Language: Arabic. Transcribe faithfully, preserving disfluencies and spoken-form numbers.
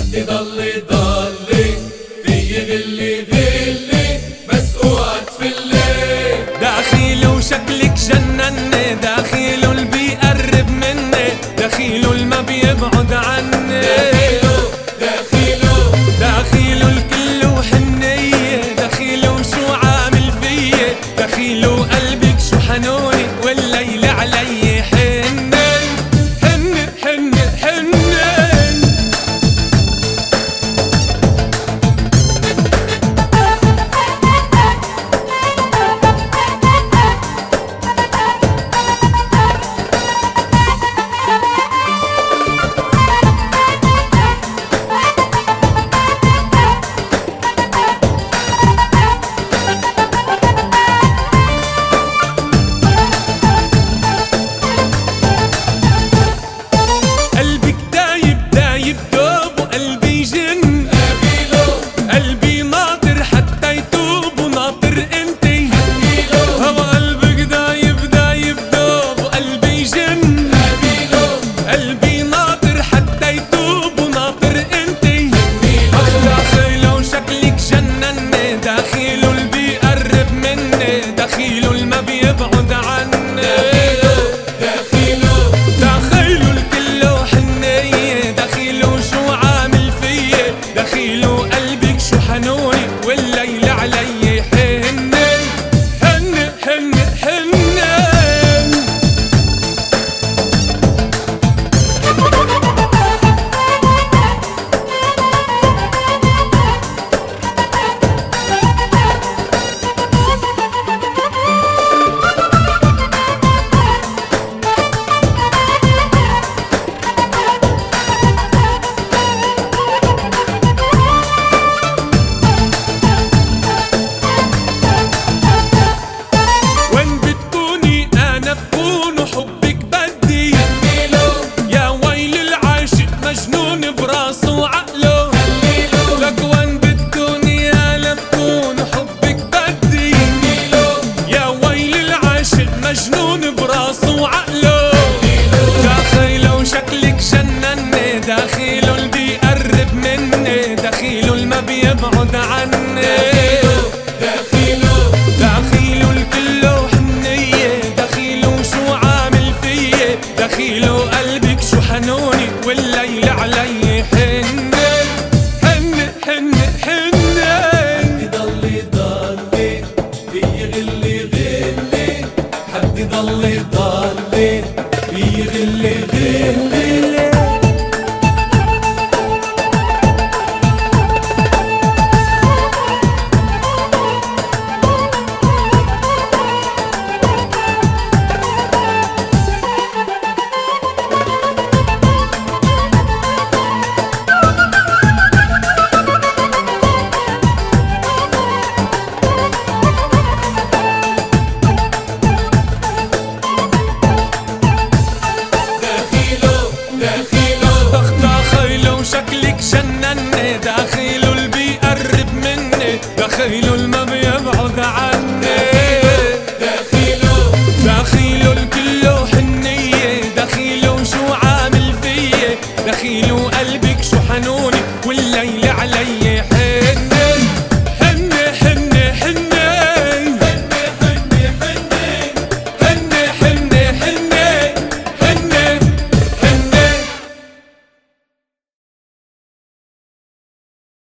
حد ضل ضلي في غلي غلي بس اوعى تفلي. داخله وشكلك جنني، داخله اللي بيقرب مني، داخله اللي ما بيبعد عني، داخله داخله الكل وحنية، داخله وشو عامل فيي، داخله قلبك شو حنوني والليل علي حنن حنن حنن حنن. داخله اللي ما بيبعد عني، داخله داخله الكل وحنية، داخله وشو عامل فيي، داخله قلبك شو حنوني والليل علي حنن حنن حنن حنن. مجنون براسه وعقله، داخله وشكلك جنني، داخله اللي بيقرب مني، داخله اللي ما بيبعد عني، داخله داخله الكل وحنية، داخله وشو عامل فيي، داخله قلبك شو حنوني والليل علي حنن حنن حنن حنن. حد ضل ضلي في غلي غلي، حد ضل ضلي في غلي غلي. شكلك جنني، داخله اللي بيقرب مني، داخله